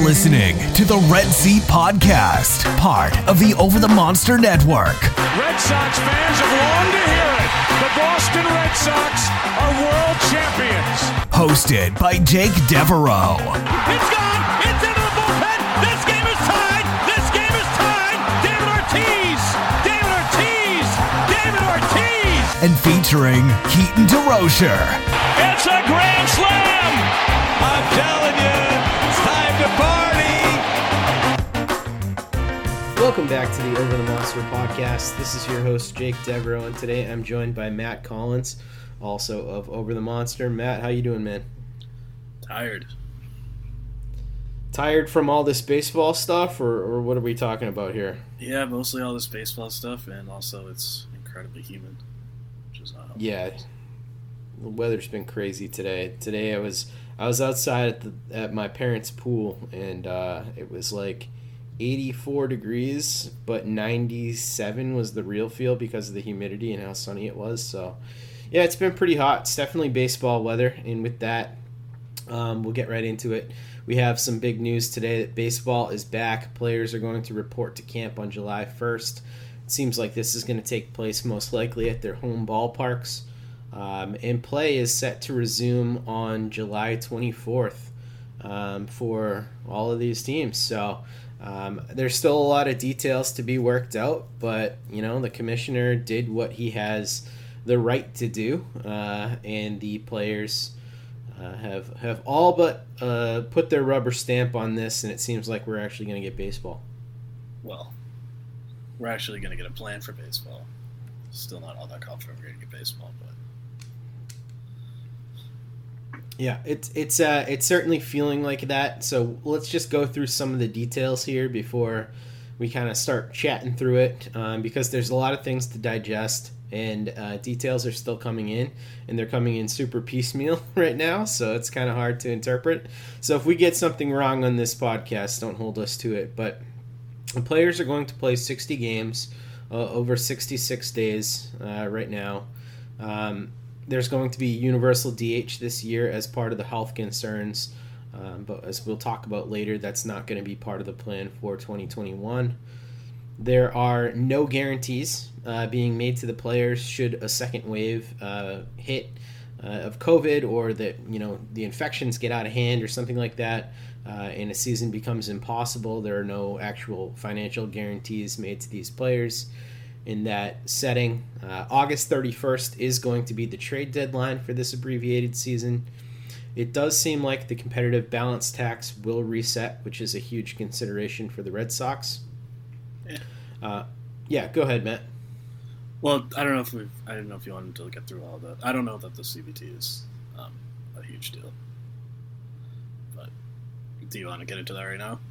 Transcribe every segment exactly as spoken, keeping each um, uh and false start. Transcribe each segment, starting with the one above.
listening to the Red Seat Podcast, part of the Over the Monster Network. Red Sox fans have longed to hear it. The Boston Red Sox are world champions. Hosted by Jake Devereaux. It's gone. It's into the bullpen. This game is tied. This game is tied. David Ortiz. David Ortiz. David Ortiz. And featuring Keaton DeRocher. It's a grand slam. I'm telling you, it's time to party. Welcome back to the Over the Monster Podcast. This is your host, Jake Devereaux, and today I'm joined by Matt Collins, also of Over the Monster. Matt, how you doing, man? Tired. Tired from all this baseball stuff, or, or what are we talking about here? Yeah, mostly all this baseball stuff, and also it's incredibly humid, which is not helpful. Yeah, the weather's been crazy today. Today I was I was outside at the at my parents' pool, and uh, it was like eighty-four degrees, but ninety-seven was the real feel because of the humidity and how sunny it was. So, yeah, it's been pretty hot. It's definitely baseball weather, and with that, um, we'll get right into it. We have some big news today that baseball is back. Players are going to report to camp on July first. It seems like this is going to take place most likely at their home ballparks. Um, and play is set to resume on July twenty-fourth um, for all of these teams. So um, there's still a lot of details to be worked out, but you know the commissioner did what he has the right to do, uh, and the players uh, have have all but uh, put their rubber stamp on this, and it seems like we're actually going to get baseball. Well, we're actually going to get a plan for baseball. Still not all that confident we're going to get baseball, but. Yeah, it's it's uh it's certainly feeling like that. So let's just go through some of the details here before we kind of start chatting through it, um, because there's a lot of things to digest, and uh, details are still coming in, and they're coming in super piecemeal right now. So it's kind of hard to interpret. So if we get something wrong on this podcast, don't hold us to it. But the players are going to play sixty games uh, over sixty-six days uh, right now. Um, There's going to be universal D H this year as part of the health concerns, um, but as we'll talk about later, that's not going to be part of the plan for twenty twenty-one. There are no guarantees uh, being made to the players should a second wave uh, hit uh, of COVID, or that you know the infections get out of hand or something like that, uh, and a season becomes impossible. There are no actual financial guarantees made to these players. In that setting, uh, August thirty-first is going to be the trade deadline for this abbreviated season. It does seem like the competitive balance tax will reset, which is a huge consideration for the Red Sox. Yeah. Uh, yeah, go ahead, Matt. Well, I don't know if we I didn't know if you wanted to get through all of that. I don't know that the C B T is um, a huge deal. But do you want to get into that right now?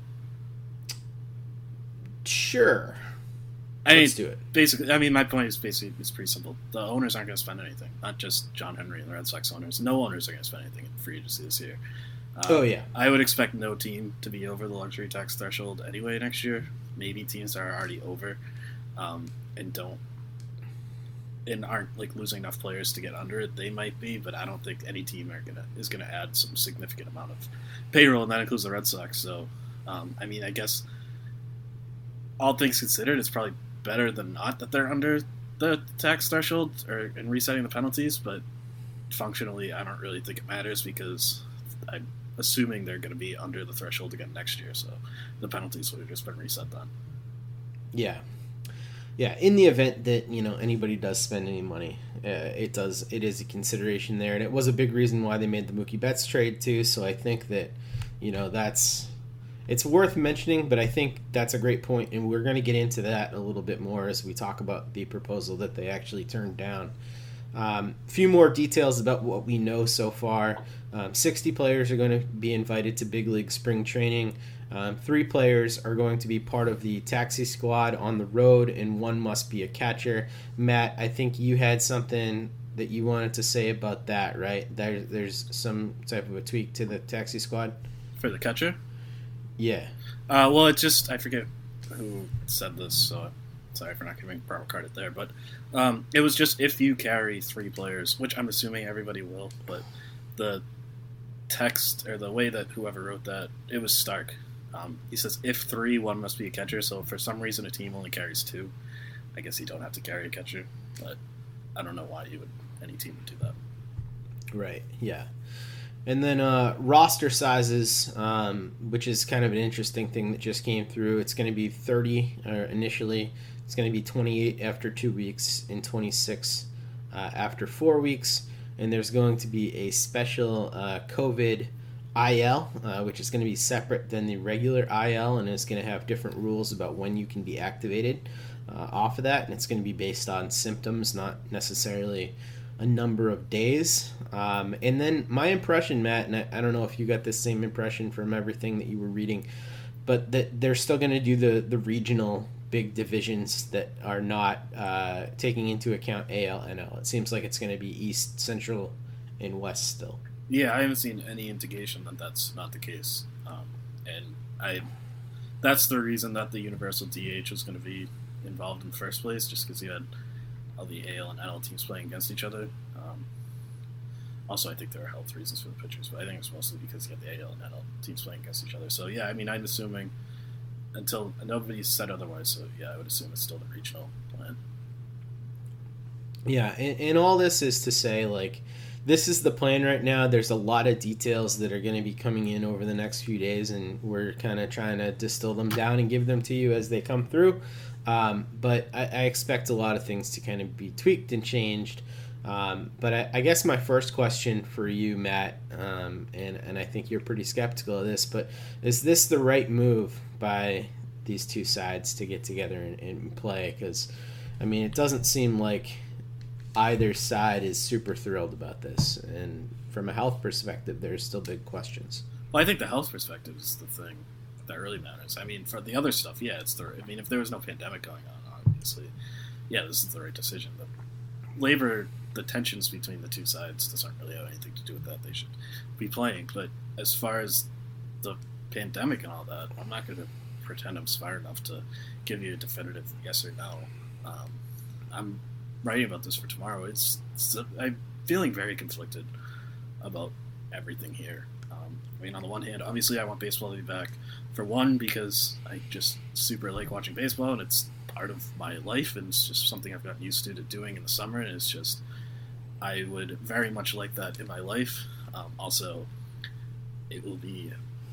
Sure. I mean, Let's do it. Basically, I mean, my point is basically it's pretty simple. The owners aren't going to spend anything. Not just John Henry and the Red Sox owners. No owners are going to spend anything in free agency this year. Um, oh yeah. I would expect no team to be over the luxury tax threshold anyway next year. Maybe teams that are already over um, and don't and aren't like losing enough players to get under it. They might be, but I don't think any team are gonna is going to add some significant amount of payroll, and that includes the Red Sox. So, um, I mean, I guess all things considered, it's probably better than not that they're under the tax threshold or in resetting the penalties, but functionally I don't really think it matters because I'm assuming they're going to be under the threshold again next year, so the penalties would have just been reset then. Yeah. Yeah, in the event that, you know, anybody does spend any money, uh, it does it is a consideration there, and it was a big reason why they made the Mookie Betts trade too, so I think that, you know, that's it's worth mentioning, but I think that's a great point, and we're going to get into that a little bit more as we talk about the proposal that they actually turned down. A um, few more details about what we know so far. Um, sixty players are going to be invited to big league spring training. Um, three players are going to be part of the taxi squad on the road, and one must be a catcher. Matt, I think you had something that you wanted to say about that, right? There, there's some type of a tweak to the taxi squad? For the catcher? Yeah. Uh, well, it just, I forget who said this, so sorry for not giving proper credit there, but um, it was just if you carry three players, which I'm assuming everybody will, but the text, or the way that whoever wrote that, it was Stark Um, he says if three, one must be a catcher. So if for some reason a team only carries two, I guess you don't have to carry a catcher. But I don't know why you would any team would do that. Right. Yeah. And then uh, roster sizes, um, which is kind of an interesting thing that just came through. It's going to be thirty uh, initially. It's going to be twenty-eight after two weeks and twenty-six uh, after four weeks. And there's going to be a special uh, COVID I L, uh, which is going to be separate than the regular I L, and it's going to have different rules about when you can be activated uh, off of that. And it's going to be based on symptoms, not necessarily a number of days. Um, and then my impression, Matt, and I, I don't know if you got the same impression from everything that you were reading, but that they're still going to do the, the regional big divisions that are not uh, taking into account A L, N L. It seems like it's going to be East, Central, and West still. Yeah, I haven't seen any indication that that's not the case. Um, and I that's the reason that the Universal D H was going to be involved in the first place, just because you had all the A L and N L teams playing against each other. Um, also, I think there are health reasons for the pitchers, but I think it's mostly because you have the A L and N L teams playing against each other. So, yeah, I mean, I'm assuming until nobody's said otherwise, so, yeah, I would assume it's still the regional plan. Yeah, and, and all this is to say, like, this is the plan right now. There's a lot of details that are going to be coming in over the next few days, and we're kind of trying to distill them down and give them to you as they come through. Um, but I, I expect a lot of things to kind of be tweaked and changed. Um, but I, I guess my first question for you, Matt, um, and, and I think you're pretty skeptical of this, but is this the right move by these two sides to get together and, and play? Because, I mean, it doesn't seem like either side is super thrilled about this. And from a health perspective, there's still big questions. Well, I think the health perspective is the thing that really matters. I mean, for the other stuff, yeah, it's the. I mean, if there was no pandemic going on, obviously, yeah, this is the right decision. But labor, the tensions between the two sides doesn't really have anything to do with that. They should be playing. But as far as the pandemic and all that, I'm not going to pretend I'm smart enough to give you a definitive yes or no. Um, I'm writing about this for tomorrow. It's, it's I'm feeling very conflicted about everything here. Um, I mean, on the one hand, obviously I want baseball to be back. For one, because I just super like watching baseball, and it's part of my life, and it's just something I've gotten used to, to doing in the summer, and it's just, I would very much like that in my life. Um, also, it will be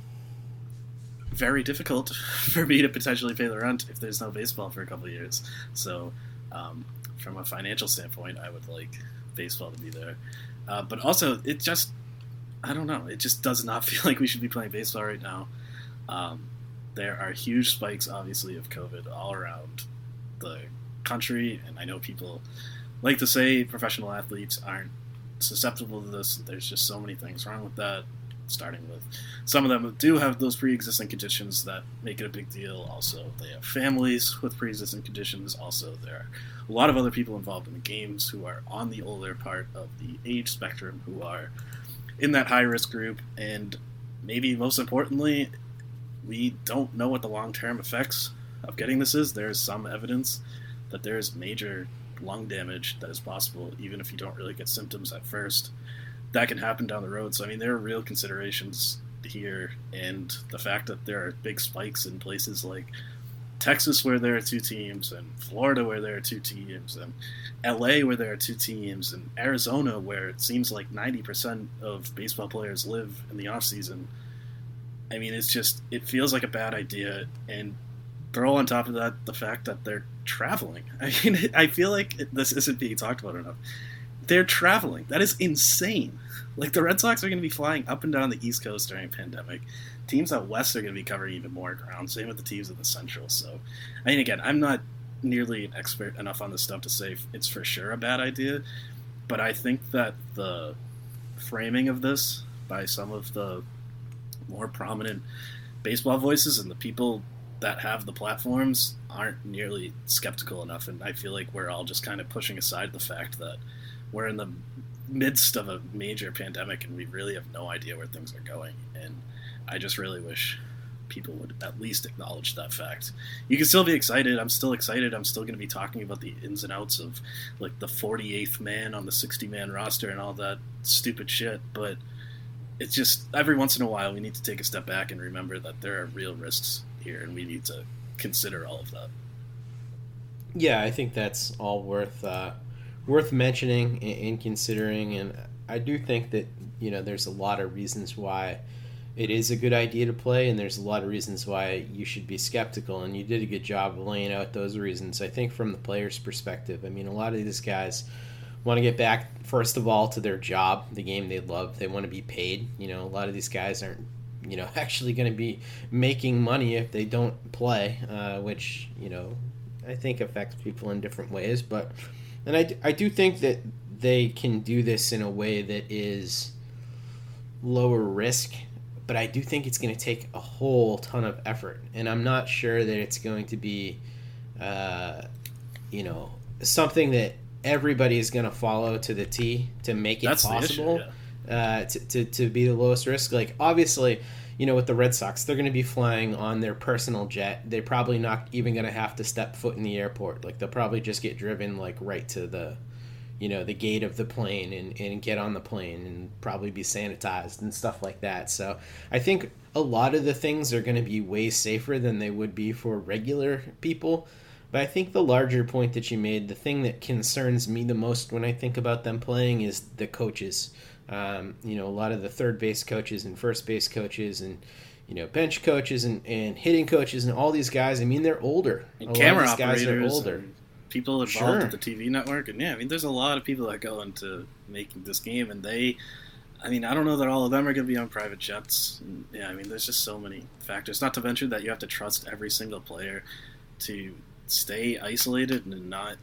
very difficult for me to potentially pay the rent if there's no baseball for a couple of years. So, um, from a financial standpoint, I would like baseball to be there. Uh, but also, it just, I don't know, it just does not feel like we should be playing baseball right now. Um, there are huge spikes, obviously, of COVID all around the country, and I know people like to say professional athletes aren't susceptible to this. There's just so many things wrong with that, starting with some of them do have those pre-existing conditions that make it a big deal. Also, they have families with pre-existing conditions. Also, there are a lot of other people involved in the games who are on the older part of the age spectrum, who are in that high-risk group, and maybe most importantly, we don't know what the long-term effects of getting this is. There's some evidence that there is major lung damage that is possible, even if you don't really get symptoms at first. That can happen down the road. So, I mean, there are real considerations here, and the fact that there are big spikes in places like Texas, where there are two teams, and Florida, where there are two teams, and L A, where there are two teams, and Arizona, where it seems like ninety percent of baseball players live in the off-season. I mean, it's just, it feels like a bad idea, and throw on top of that the fact that they're traveling. I mean, I feel like this isn't being talked about enough. They're traveling. That is insane. Like, the Red Sox are going to be flying up and down the East Coast during a pandemic. Teams out West are going to be covering even more ground. Same with the teams in the Central. So, I mean, again, I'm not nearly an expert enough on this stuff to say it's for sure a bad idea, but I think that the framing of this by some of the more prominent baseball voices and the people that have the platforms aren't nearly skeptical enough, and I feel like we're all just kind of pushing aside the fact that we're in the midst of a major pandemic and we really have no idea where things are going, and I just really wish people would at least acknowledge that fact. You can still be excited. I'm still excited. I'm still going to be talking about the ins and outs of like the forty-eighth man on the sixty-man roster and all that stupid shit, but it's just every once in a while we need to take a step back and remember that there are real risks here, and we need to consider all of that. Yeah, I think that's all worth uh, worth mentioning and considering, and I do think that, you know, there's a lot of reasons why it is a good idea to play, and there's a lot of reasons why you should be skeptical, and you did a good job of laying out those reasons. I think from the player's perspective, I mean, a lot of these guys want to get back, first of all, to their job, the game they love. They want to be paid. You know, a lot of these guys aren't, you know, actually going to be making money if they don't play, uh, which, you know, I think affects people in different ways. But, and I, I do think that they can do this in a way that is lower risk, but I do think it's going to take a whole ton of effort. And I'm not sure that it's going to be, uh, you know, something that everybody is going to follow to the T to make it That's possible the issue, yeah. uh, to, to, to be the lowest risk. Like, obviously, you know, with the Red Sox, they're going to be flying on their personal jet. They're probably not even going to have to step foot in the airport. Like, they'll probably just get driven, like, right to the, you know, the gate of the plane and, and get on the plane and probably be sanitized and stuff like that. So I think a lot of the things are going to be way safer than they would be for regular people. But I think the larger point that you made, the thing that concerns me the most when I think about them playing, is the coaches. Um, you know, a lot of the third base coaches and first base coaches and, you know, bench coaches and, and hitting coaches and all these guys, I mean, they're older. And a camera lot of these guys are operators older. and people involved Sure. at the T V network. And yeah, I mean, there's a lot of people that go into making this game, and they, I mean, I don't know that all of them are going to be on private jets. And yeah, I mean, there's just so many factors. Not to mention that you have to trust every single player to stay isolated and not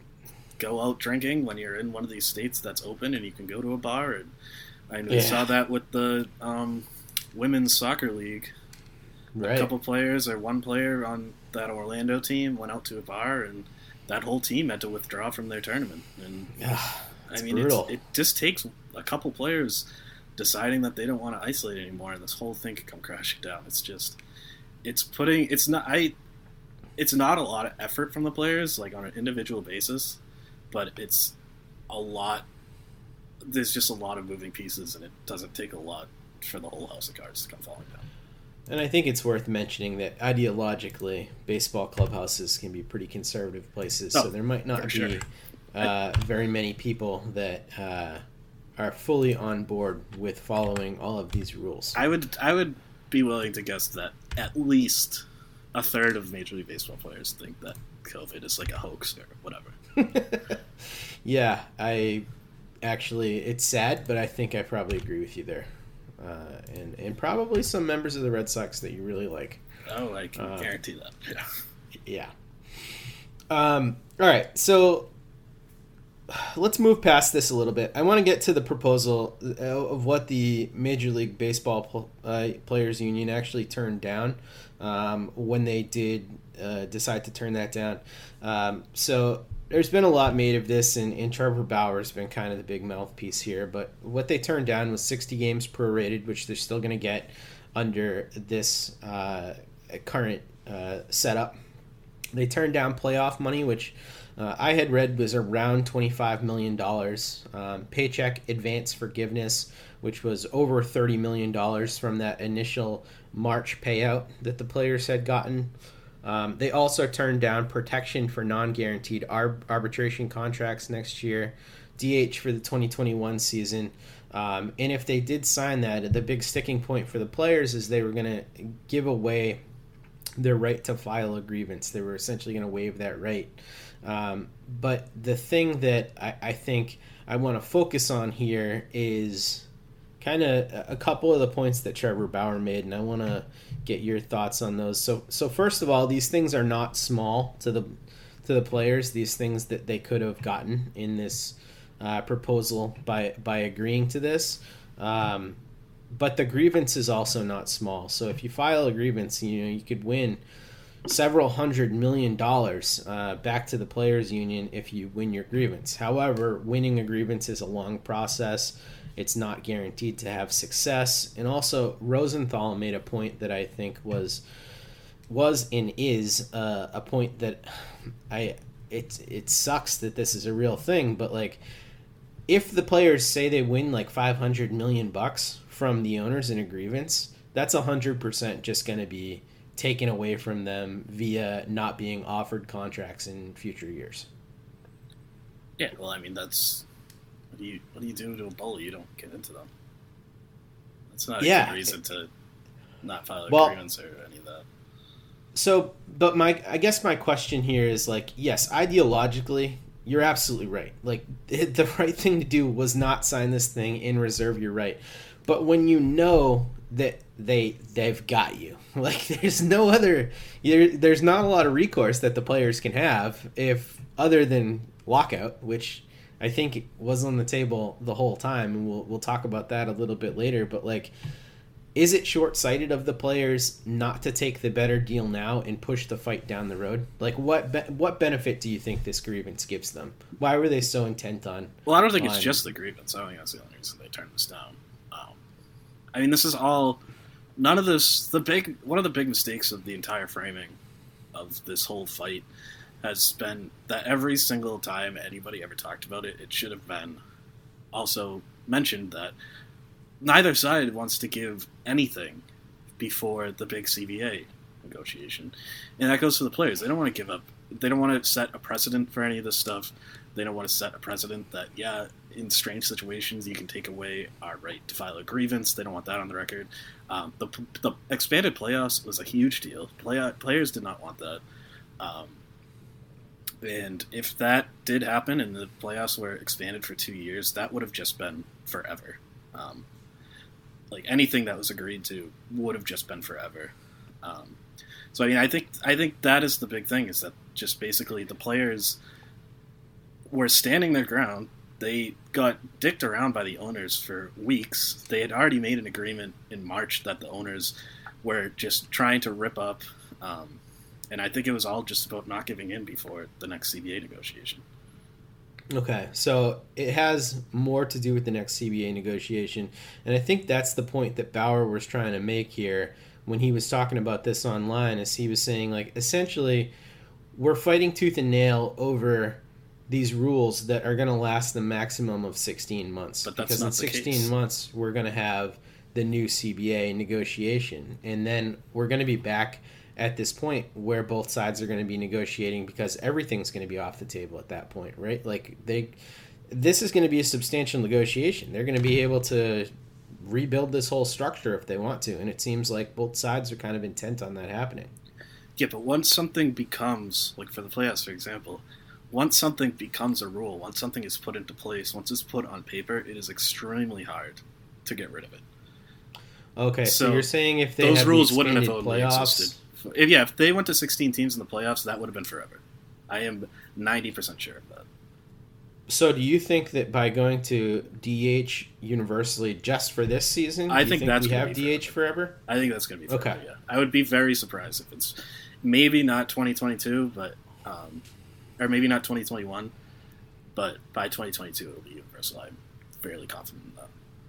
go out drinking when you're in one of these states that's open and you can go to a bar. And I know Yeah. we saw that with the um, women's soccer league. Right. A couple players or one player on that Orlando team went out to a bar, and that whole team had to withdraw from their tournament. And I mean, it's, brutal. it just takes a couple players deciding that they don't want to isolate anymore, and this whole thing could come crashing down. It's just, it's putting, it's not, I, it's not a lot of effort from the players, like on an individual basis, but it's a lot. There's just a lot of moving pieces, and it doesn't take a lot for the whole house of cards to come falling down. And I think it's worth mentioning that ideologically, baseball clubhouses can be pretty conservative places, Oh, so there might not for be sure. uh, very many people that uh, are fully on board with following all of these rules. I would I would be willing to guess that at least a third of Major League Baseball players think that COVID is like a hoax or whatever. Yeah, I actually, it's sad, but I think I probably agree with you there. Uh, and, and probably some members of the Red Sox that you really like. Oh, I can Uh, guarantee that. Yeah. Yeah. Um, all right, so let's move past this a little bit. I want to get to the proposal of what the Major League Baseball pl- uh, Players Union actually turned down um, when they did uh, decide to turn that down. Um, so there's been a lot made of this, and, and Trevor Bauer has been kind of the big mouthpiece here. But what they turned down was sixty games prorated, which they're still going to get under this uh, current uh, setup. They turned down playoff money, which uh, I had read was around twenty-five million dollars. Um, paycheck advance forgiveness, which was over thirty million dollars from that initial March payout that the players had gotten. Um, they also turned down protection for non-guaranteed arb- arbitration contracts next year, D H for the twenty twenty-one season. Um, and if they did sign that, the big sticking point for the players is they were going to give away their right to file a grievance. They were essentially going to waive that right. Um, but the thing that I, I think I want to focus on here is kind of a couple of the points that Trevor Bauer made, and I want to get your thoughts on those. So, so first of all, these things are not small to the to the players. These things that they could have gotten in this uh, proposal by by agreeing to this. Um, but the grievance is also not small. So if you file a grievance, you know you could win several hundred million dollars uh, back to the players' union if you win your grievance. However, winning a grievance is a long process. It's not guaranteed to have success. And also, Rosenthal made a point that I think was was and is uh, a point that I it it sucks that this is a real thing, but like if the players say they win like five hundred million bucks from the owners in a grievance, that's one hundred percent just going to be taken away from them via not being offered contracts in future years. Yeah, well, I mean, that's what do you what do you do to a bully? You don't get into them. That's not a yeah. good reason to not file a well, grievance or any of that. So, but my I guess my question here is like, yes, ideologically, you're absolutely right. Like, the right thing to do was not sign this thing in reserve. You're right. But when you know that they they've got you, like, there's no other, there's not a lot of recourse that the players can have if other than lockout, which I think was on the table the whole time, and we'll we'll talk about that a little bit later. But like, is it short-sighted of the players not to take the better deal now and push the fight down the road? Like, what be- what benefit do you think this grievance gives them? Why were they so intent on? Well, I don't think on... it's just the grievance. I don't think that's the only reason they turned this down. Um, I mean, this is all none of this. The big one of the big mistakes of the entire framing of this whole fight has been that every single time anybody ever talked about it, it should have been also mentioned that neither side wants to give anything before the big C B A negotiation. And that goes to the players. They don't want to give up. They don't want to set a precedent for any of this stuff. They don't want to set a precedent that, yeah, in strange situations, you can take away our right to file a grievance. They don't want that on the record. Um, the, the expanded playoffs was a huge deal. Play, players did not want that. Um, and if that did happen and the playoffs were expanded for two years, that would have just been forever. Um, Like anything that was agreed to would have just been forever. Um, so I mean, I think I think that is the big thing, is that just basically the players were standing their ground. They got dicked around by the owners for weeks. They had already made an agreement in March that the owners were just trying to rip up, um, and I think it was all just about not giving in before the next C B A negotiation. Okay, so it has more to do with the next C B A negotiation, and I think that's the point that Bauer was trying to make here when he was talking about this online, is he was saying, like, essentially, we're fighting tooth and nail over these rules that are going to last the maximum of sixteen months. But that's because not in the sixteen case. months, we're going to have the new C B A negotiation, and then we're going to be back at this point where both sides are going to be negotiating, because everything's going to be off the table at that point, right? Like, they, this is going to be a substantial negotiation. They're going to be able to rebuild this whole structure if they want to, and it seems like both sides are kind of intent on that happening. Yeah, but once something becomes, like for the playoffs, for example, once something becomes a rule, once something is put into place, once it's put on paper, it is extremely hard to get rid of it. Okay, so, so you're saying if they those have rules the wouldn't have expanded only playoffs, existed. If, yeah, if they went to sixteen teams in the playoffs, that would have been forever. I am ninety percent sure of that. So do you think that by going to D H universally just for this season, I do you think think that's we gonna have be D H forever? forever? I think that's going to be forever, Okay. yeah. I would be very surprised if it's maybe not twenty twenty-two, but um, or maybe not twenty twenty-one, but by twenty twenty-two it will be universal. I'm fairly confident in that.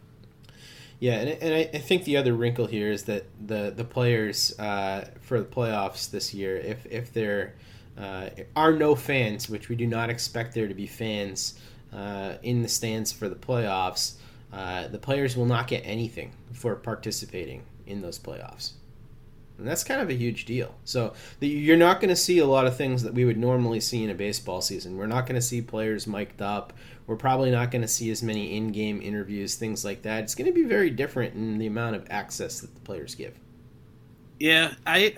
Yeah, and, and I, I think the other wrinkle here is that the the players uh, for the playoffs this year, if if there uh, are no fans, which we do not expect there to be fans uh, in the stands for the playoffs, uh, the players will not get anything for participating in those playoffs. And that's kind of a huge deal. So the, you're not going to see a lot of things that we would normally see in a baseball season. We're not going to see players mic'd up. We're probably not going to see as many in-game interviews, things like that. It's going to be very different in the amount of access that the players give. Yeah, I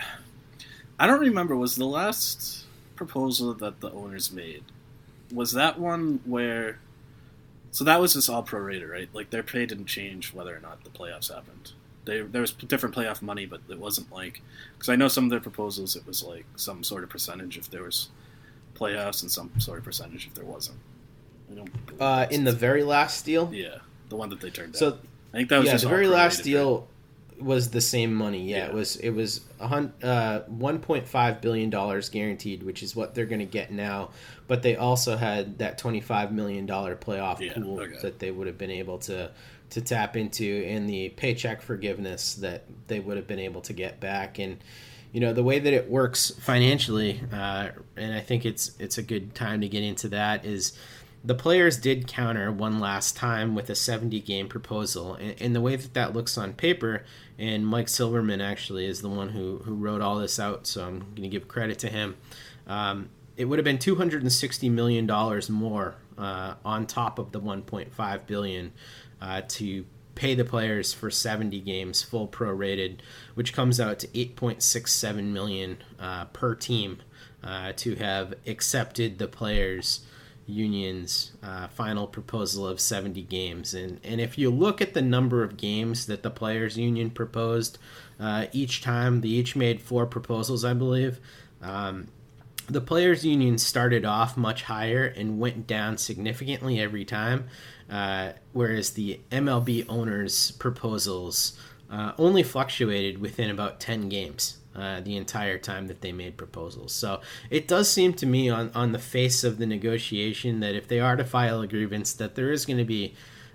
I don't remember. Was the last proposal that the owners made, was that one where... So that was just all prorated, right? Like, their pay didn't change whether or not the playoffs happened. They, there was different playoff money, but it wasn't like... Because I know some of their proposals, it was like some sort of percentage if there was playoffs and some sort of percentage if there wasn't. I don't Uh, in the very last deal? Yeah, the one that they turned down. So, I think that was yeah, just the all very last prorated, deal right? was the same money. Yeah, Yeah. it was it was a hun- uh, one point five billion dollars guaranteed, which is what they're going to get now. But they also had that twenty-five million dollars playoff Yeah, pool okay. that they would have been able to to tap into, and the paycheck forgiveness that they would have been able to get back. And you know, the way that it works financially, uh, and I think it's it's a good time to get into that, is the players did counter one last time with a seventy-game proposal. And, and the way that that looks on paper, and Mike Silverman actually is the one who, who wrote all this out, so I'm going to give credit to him. Um, it would have been two hundred sixty million dollars more uh, on top of the one point five billion dollars uh, to pay the players for seventy games, full prorated, which comes out to eight point six seven million dollars uh, per team uh, to have accepted the players' union's uh, final proposal of seventy games. And and if you look at the number of games that the players' union proposed uh, each time, they each made four proposals, I believe. Um, the players' union started off much higher and went down significantly every time, uh, whereas the M L B owners' proposals uh, only fluctuated within about ten games. Uh, the entire time that they made proposals. So it does seem to me on, on the face of the negotiation that if they are to file a grievance, that there is going to be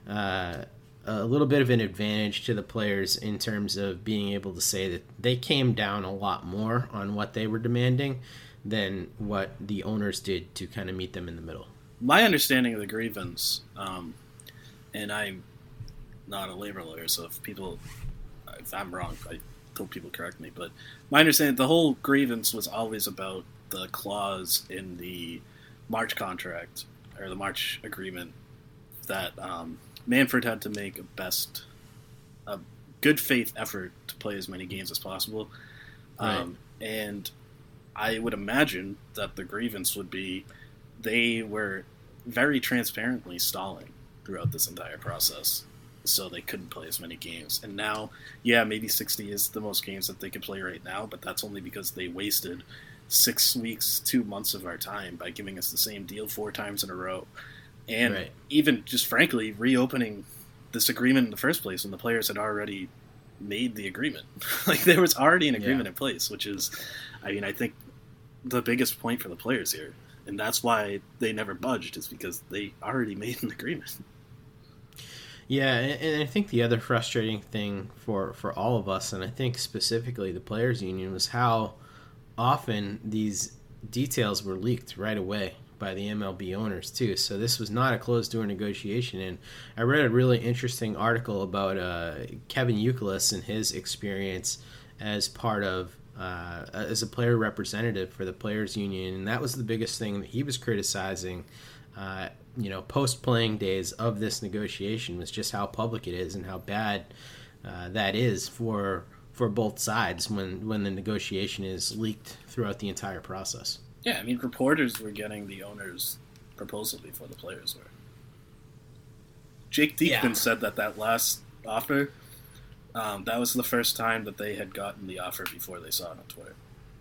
uh, a little bit of an advantage to the players in terms of being able to say that they came down a lot more on what they were demanding than what the owners did to kind of meet them in the middle. My understanding of the grievance, um, and I'm not a labor lawyer, so if people, if I'm wrong, I hope people correct me, but my understanding, the whole grievance was always about the clause in the March contract, or the March agreement, that um, Manfred had to make a best, a good faith effort to play as many games as possible. Right. Um, and I would imagine that the grievance would be they were very transparently stalling throughout this entire process, so they couldn't play as many games. And now, yeah, maybe sixty is the most games that they could play right now, but that's only because they wasted six weeks, two months of our time by giving us the same deal four times in a row. And Right. even just frankly, reopening this agreement in the first place when the players had already made the agreement. Like, there was already an agreement Yeah. in place, which is, I mean, I think the biggest point for the players here. And that's why they never budged, is because they already made an agreement. Yeah, and, and I think the other frustrating thing for, for all of us, and I think specifically the players' union, was how often these details were leaked right away by the M L B owners too. So this was not a closed-door negotiation. And I read a really interesting article about uh, Kevin Youkilis and his experience as part of uh, as a player representative for the players' union, and that was the biggest thing that he was criticizing. Uh, you know, post-playing days of this negotiation was just how public it is and how bad uh, that is for for both sides when, when the negotiation is leaked throughout the entire process. Yeah, I mean, reporters were getting the owner's proposal before the players were. Jake Diekman Yeah. said that that last offer, um, that was the first time that they had gotten the offer before they saw it on Twitter.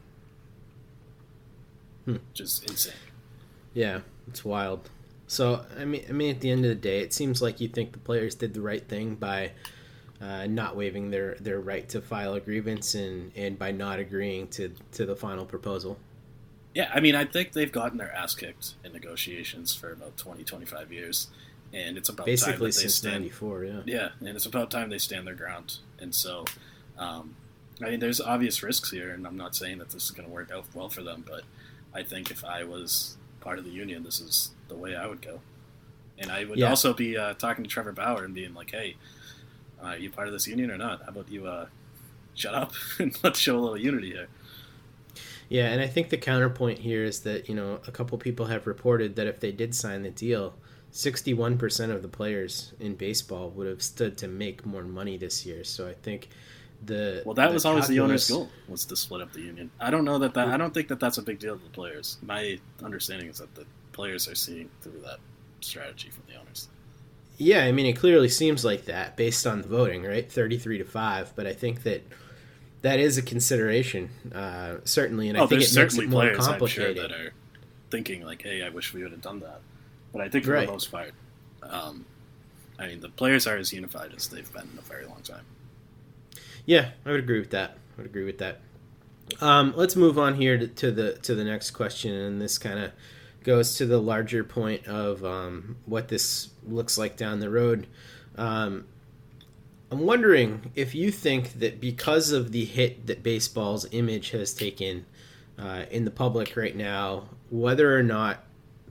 Hmm. Which is insane. Yeah, it's wild. So, I mean, I mean, at the end of the day, it seems like you think the players did the right thing by uh, not waiving their, their right to file a grievance and, and by not agreeing to, to the final proposal. Yeah, I mean, I think they've gotten their ass kicked in negotiations for about twenty, twenty-five years. And it's about time Basically that they since stand... ninety-four, yeah. Yeah, and it's about time they stand their ground. And so, um, I mean, there's obvious risks here, and I'm not saying that this is going to work out well for them, but I think if I was part of the union, this is the way I would go. And I would Yeah. also be uh, talking to Trevor Bauer and being like, hey, uh, are you part of this union or not? How about you uh, shut up and let's show a little unity here. Yeah, and I think the counterpoint here is that, you know, a couple people have reported that if they did sign the deal, sixty-one percent of the players in baseball would have stood to make more money this year. So I think the Well, that the was always the owner's calculus- goal, was to split up the union. I don't know that, that I don't think that that's a big deal to the players. My understanding is that the players are seeing through that strategy from the owners. Yeah, I mean, it clearly seems like that based on the voting, right? thirty-three to five, but I think that that is a consideration, uh, certainly, and I Oh, think there's it makes certainly it more players, I'm sure, complicated. that are thinking like, hey, I wish we would have done that. But I think for Right. the most part, um, I mean, the players are as unified as they've been in a very long time. Yeah, I would agree with that. I would agree with that. Um, let's move on here to, to the to the next question, and this kind of goes to the larger point of um, what this looks like down the road. Um, I'm wondering if you think that because of the hit that baseball's image has taken uh, in the public right now, whether or not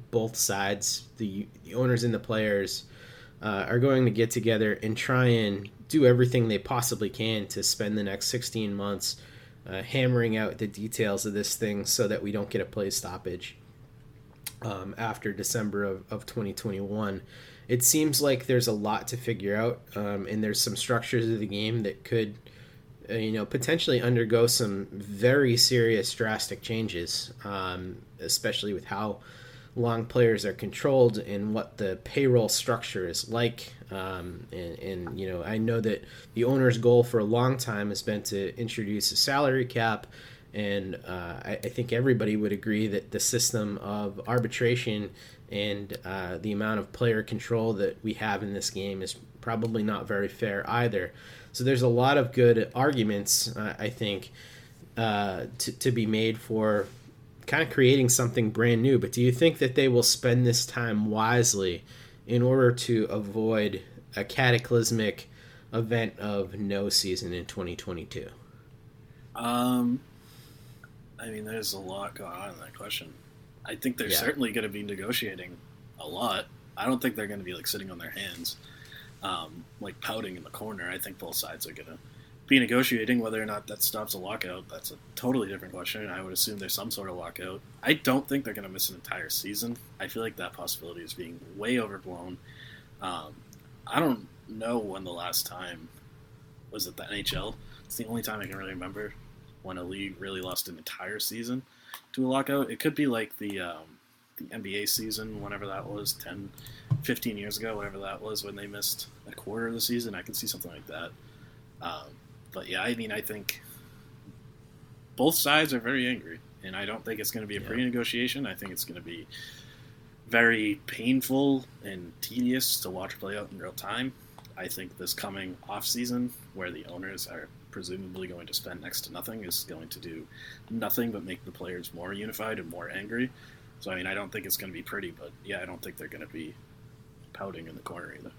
both sides, the, the owners and the players, uh, are going to get together and try and do everything they possibly can to spend the next sixteen months uh, hammering out the details of this thing so that we don't get a play stoppage um, after December of, of twenty twenty-one. It seems like there's a lot to figure out, um, and there's some structures of the game that could, uh, you know, potentially undergo some very serious, drastic changes, um, especially with how long players are controlled and what the payroll structure is like. Um, and, and, you know, I know that the owner's goal for a long time has been to introduce a salary cap. And uh, I, I think everybody would agree that the system of arbitration and uh, the amount of player control that we have in this game is probably not very fair either. So there's a lot of good arguments, uh, I think, uh, to, to be made for kind of creating something brand new. But do you think that they will spend this time wisely in order to avoid a cataclysmic event of no season in twenty twenty-two? Um, I mean, there's a lot going on in that question. I think they're Yeah. certainly going to be negotiating a lot. I don't think they're going to be like sitting on their hands, um, like pouting in the corner. I think both sides are going to be negotiating. Whether or not that stops a lockout, that's a totally different question. I would assume there's some sort of lockout. I don't think they're going to miss an entire season. I feel like that possibility is being way overblown. Um, I don't know when the last time was it the N H L. It's the only time I can really remember when a league really lost an entire season to a lockout. It could be like the um, the N B A season, whenever that was, ten, fifteen years ago, whatever that was, when they missed a quarter of the season. I can see something like that. Um, but yeah, I mean, I think both sides are very angry, and I don't think it's going to be a Yeah. pre-negotiation. I think it's going to be very painful and tedious to watch play out in real time. I think this coming off season, where the owners are presumably going to spend next to nothing, is going to do nothing but make the players more unified and more angry. So, I mean, I don't think it's going to be pretty, but yeah, I don't think they're going to be pouting in the corner either.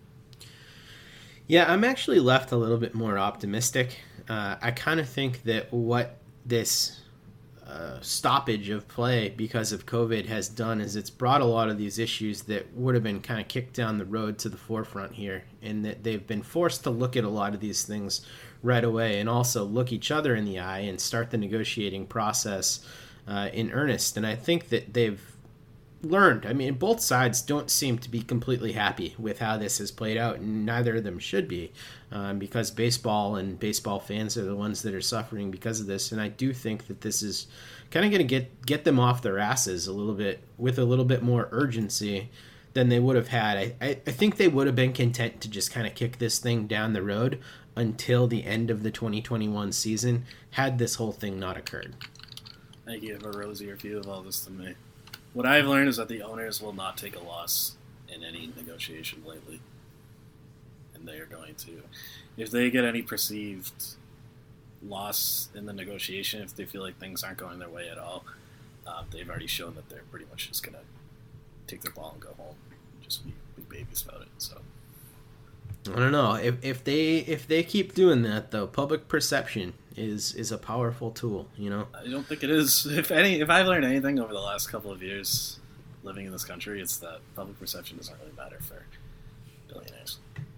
Yeah, I'm actually left a little bit more optimistic. Uh, I kind of think that what this uh, stoppage of play because of COVID has done is it's brought a lot of these issues that would have been kind of kicked down the road to the forefront here, and that they've been forced to look at a lot of these things right away and also look each other in the eye and start the negotiating process uh, in earnest. And I think that they've learned. I mean, both sides don't seem to be completely happy with how this has played out, and neither of them should be, um, because baseball and baseball fans are the ones that are suffering because of this. And I do think that this is kind of going to get get them off their asses a little bit with a little bit more urgency than they would have had. I, I, I think they would have been content to just kind of kick this thing down the road until the end of the twenty twenty-one season had this whole thing not occurred. I think you have a rosier view of all this than me. What I've learned is that the owners will not take a loss in any negotiation lately. And they are going to, if they get any perceived loss in the negotiation, if they feel like things aren't going their way at all, uh, they've already shown that they're pretty much just going to take their ball and go home and just be big babies about it. So I don't know. If if they if they keep doing that, though, public perception is is a powerful tool, you know? I don't think it is. If any, if I've learned anything over the last couple of years living in this country, it's that public perception doesn't really matter for billionaires.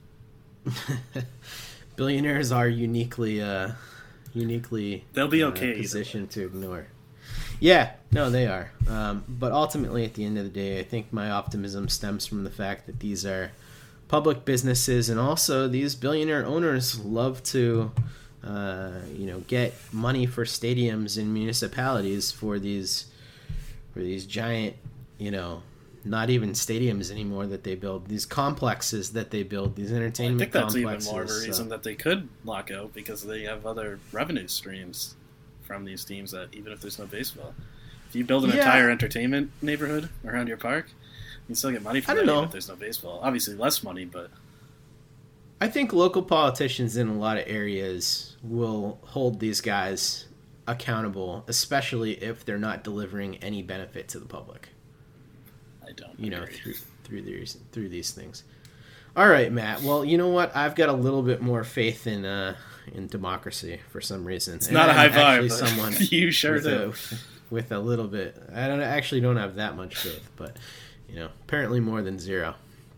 Billionaires are uniquely uh, uniquely They'll be uh, okay either positioned to ignore. Yeah, no, they are. Um, but ultimately, at the end of the day, I think my optimism stems from the fact that these are public businesses, and also these billionaire owners love to, uh, you know, get money for stadiums in municipalities for these, for these giant, you know, not even stadiums anymore that they build, these complexes that they build, these entertainment I think that's complexes. even more of a so- reason that they could lock out, because they have other revenue streams from these teams that even if there's no baseball. If you build an Yeah. entire entertainment neighborhood around your park, you still get money for I that don't even know. if there's no baseball. Obviously less money, but I think local politicians in a lot of areas will hold these guys accountable, especially if they're not delivering any benefit to the public. I don't You know, agree. through through these through these things. All right, Matt. Well, you know what? I've got a little bit more faith in uh, in democracy for some reason. It's not a high five, but Someone you sure with do. a, with a little bit. I don't actually don't have that much faith, but you know, apparently more than zero.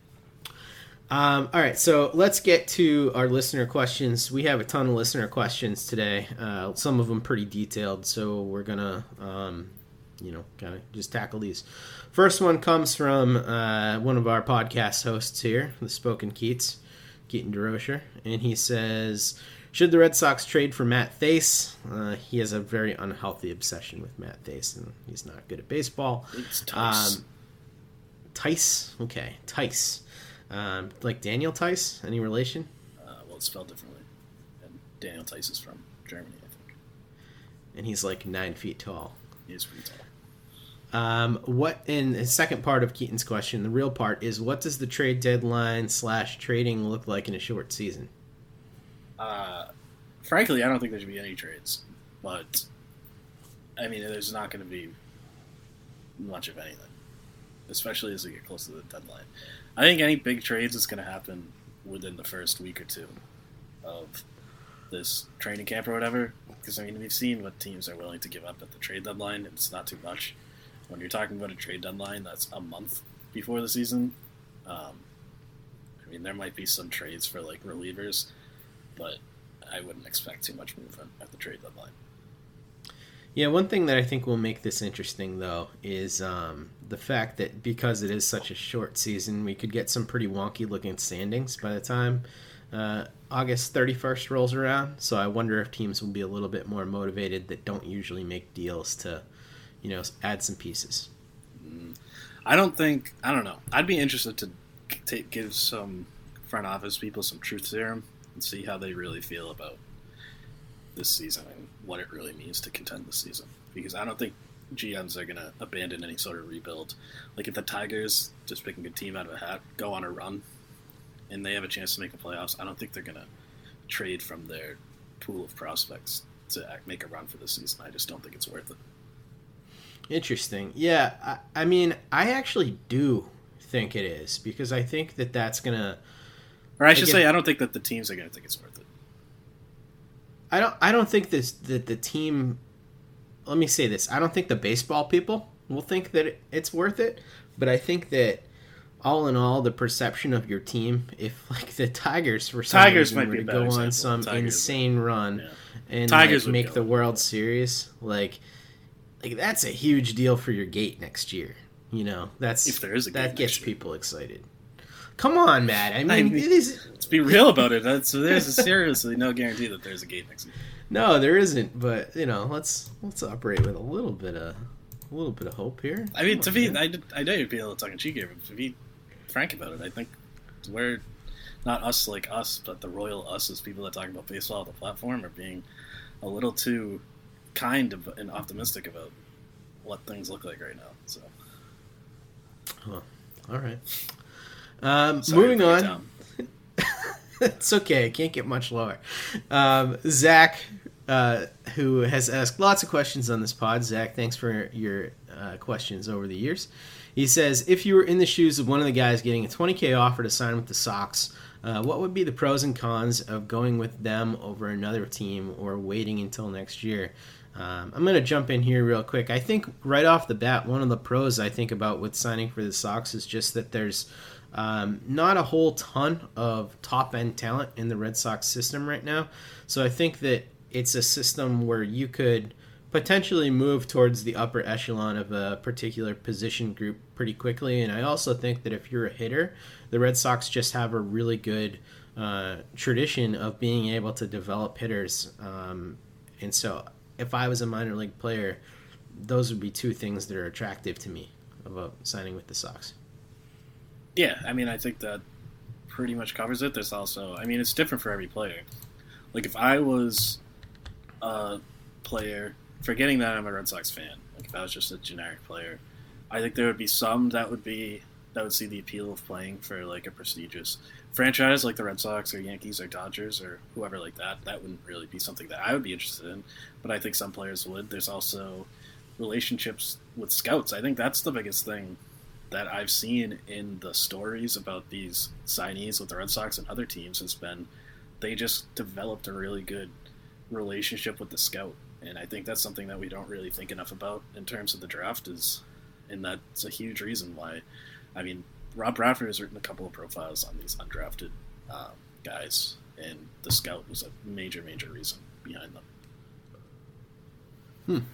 Um, all right, so let's get to our listener questions. We have a ton of listener questions today. Uh, some of them pretty detailed, so we're gonna, um, you know, kind of just tackle these. First one comes from uh, one of our podcast hosts here, the Spoken Keats, Keaton DeRocher, and he says, should the Red Sox trade for Matt Thaiss? Uh, he has a very unhealthy obsession with Matt Thaiss, and he's not good at baseball. It's Thaiss. Um, Thaiss? Okay, Thaiss. Um, like Daniel Theiss? Any relation? Uh, well, it's spelled differently. And Daniel Theiss is from Germany, I think. And he's like nine feet tall. He is pretty tall. Um, what in the second part of Keaton's question, the real part is, what does the trade deadline slash trading look like in a short season? Uh, frankly, I don't think there should be any trades, but I mean, there's not going to be much of anything, especially as we get close to the deadline. I think any big trades is going to happen within the first week or two of this training camp or whatever, because I mean, we've seen what teams are willing to give up at the trade deadline. It's not too much. When you're talking about a trade deadline that's a month before the season, um, I mean, there might be some trades for like relievers, but I wouldn't expect too much movement at the trade deadline. Yeah, one thing that I think will make this interesting, though, is um, the fact that because it is such a short season, we could get some pretty wonky-looking standings by the time uh, August thirty-first rolls around. So I wonder if teams will be a little bit more motivated that don't usually make deals to, you know, add some pieces. Mm, I don't think, I don't know. I'd be interested to take, give some front office people some truth serum and see how they really feel about this season and what it really means to contend this season. Because I don't think G Ms are going to abandon any sort of rebuild. Like if the Tigers, just picking a team out of a hat, go on a run and they have a chance to make the playoffs, I don't think they're going to trade from their pool of prospects to act, make a run for the season. I just don't think it's worth it. Interesting. Yeah, I, I mean, I actually do think it is, because I think that that's going to... Or I should again, say, I don't think that the teams are going to think it's worth it. I don't I don't think this that the team... Let me say this. I don't think the baseball people will think that it, it's worth it, but I think that all in all, the perception of your team, if like the Tigers for some Tigers reason might were be to a go example. on some Tigers insane would, run yeah. and Tigers like, make go. the World Series, like like that's a huge deal for your gate next year. You know, that's if there is a that gate gets next year. people excited. Come on, Matt. I mean, I mean it is. Let's be real about it. That's, so there's seriously no guarantee that there's a gate next year. No, there isn't. But you know, let's let's operate with a little bit of a little bit of hope here. I mean, Come to on, be, man. I, I know you'd be a little tongue in cheek here, but to be frank about it, I think we're not us like us, but the royal us as people that talk about baseball on the platform are being a little too kind of, and optimistic about what things look like right now. So, Huh. All right. Um, sorry moving to bring it on. down. It's okay. It can't get much lower. Um, Zach, uh, who has asked lots of questions on this pod. Zach, thanks for your uh, questions over the years. He says, if you were in the shoes of one of the guys getting a twenty K offer to sign with the Sox, uh, what would be the pros and cons of going with them over another team or waiting until next year? Um, I'm going to jump in here real quick. I think right off the bat, one of the pros I think about with signing for the Sox is just that there's um, not a whole ton of top-end talent in the Red Sox system right now. So I think that it's a system where you could potentially move towards the upper echelon of a particular position group pretty quickly. And I also think that if you're a hitter, the Red Sox just have a really good uh, tradition of being able to develop hitters. Um, and so if I was a minor league player, those would be two things that are attractive to me about signing with the Sox. Yeah, I mean, I think that pretty much covers it. There's also, I mean, it's different for every player. Like, if I was a player, forgetting that I'm a Red Sox fan, like, if I was just a generic player, I think there would be some that would be, that would see the appeal of playing for, like, a prestigious franchise like the Red Sox or Yankees or Dodgers or whoever like that. That wouldn't really be something that I would be interested in, but I think some players would. There's also relationships with scouts. I think that's the biggest thing that I've seen in the stories about these signees with the Red Sox and other teams has been they just developed a really good relationship with the scout. And I think that's something that we don't really think enough about in terms of the draft, is, and that's a huge reason why. I mean, Rob Bradford has written a couple of profiles on these undrafted um, guys, and the scout was a major, major reason behind them. Hmm.